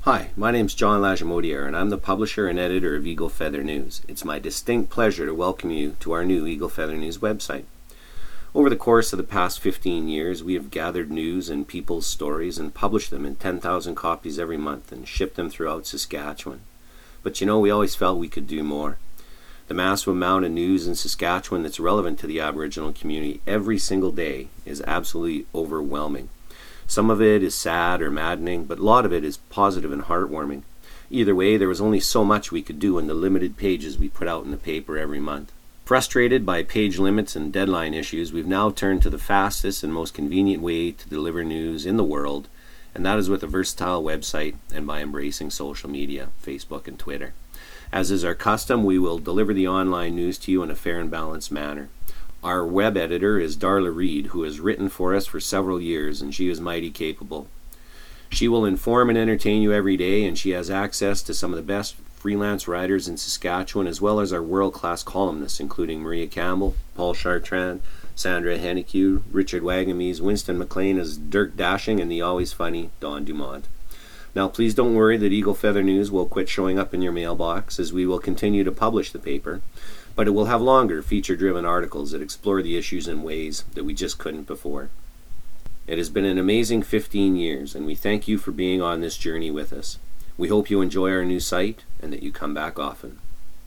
Hi, my name's John Lajamodiere, and I'm the publisher and editor of Eagle Feather News. It's my distinct pleasure to welcome you to our new Eagle Feather News website. Over the course of the past 15 years, we have gathered news and people's stories and published them in 10,000 copies every month and shipped them throughout Saskatchewan. But we always felt we could do more. The massive amount of news in Saskatchewan that's relevant to the Aboriginal community every single day is absolutely overwhelming. Some of it is sad or maddening, but a lot of it is positive and heartwarming. Either way, there was only so much we could do in the limited pages we put out in the paper every month. Frustrated by page limits and deadline issues, we've now turned to the fastest and most convenient way to deliver news in the world, and that is with a versatile website and by embracing social media, Facebook and Twitter. As is our custom, we will deliver the online news to you in a fair and balanced manner. Our web editor is Darla Reed, who has written for us for several years, and she is mighty capable. She will inform and entertain you every day, and she has access to some of the best freelance writers in Saskatchewan, as well as our world-class columnists, including Maria Campbell, Paul Chartrand, Sandra Hennique, Richard Wagamese, Winston McLean as Dirk Dashing, and the always funny Don Dumont. Now, please don't worry that Eagle Feather News will quit showing up in your mailbox, as we will continue to publish the paper, but it will have longer, feature-driven articles that explore the issues in ways that we just couldn't before. It has been an amazing 15 years, and we thank you for being on this journey with us. We hope you enjoy our new site and that you come back often.